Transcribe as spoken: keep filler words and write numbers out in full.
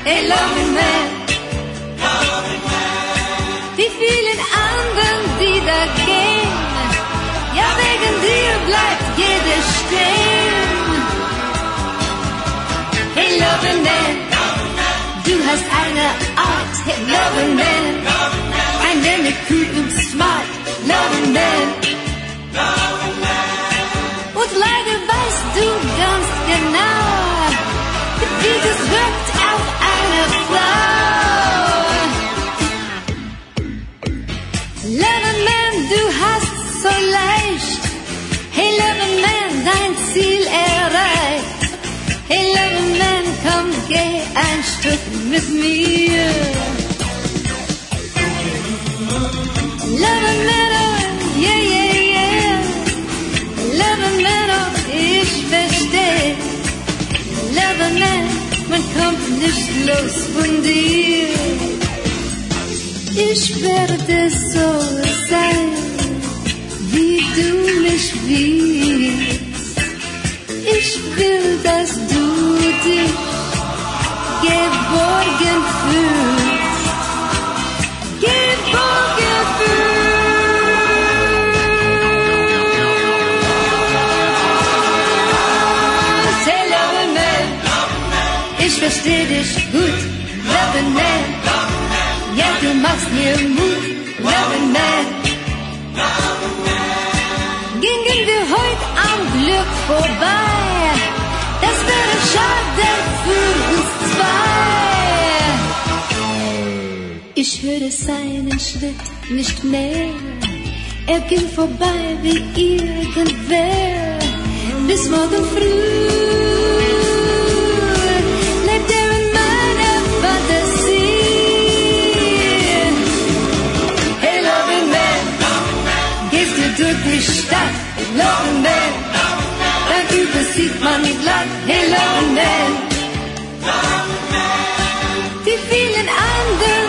hey loving man. Die vielen anderen, die da gehen, ja wegen dir bleibt jeder stehen. Hey loving man, du hast eine Art, hey loving man, ein wenig cool und smart, loving man. Und leider weißt du ganz genau, wie das wirkt auf eine Frau. Loving man, du hast so leicht, hey loving man, dein Ziel erreicht. Hey loving man, komm, geh ein Stück mit mir. Loving man, oh, yeah, yeah, yeah. Loving man, oh, ich versteh. Loving man, man kommt nicht los von dir. Ich werde so sein, wie du mich willst. Ich will, dass du dich geborgen fühlst. Geborgen fühlst. Hey, loving man, ich versteh dich gut, loving man. Ja, du machst mir Mut, loving man. Gingen wir heute am Glück vorbei, das wäre schade für uns zwei. Ich höre seinen Schritt nicht mehr, er ging vorbei wie irgendwer. Bis morgen früh lebt er in meiner Fantasie. Hey loving man, gehst du durch die Stadt, loving man, dann übersieht man glatt, hey loving man. Die vielen anderen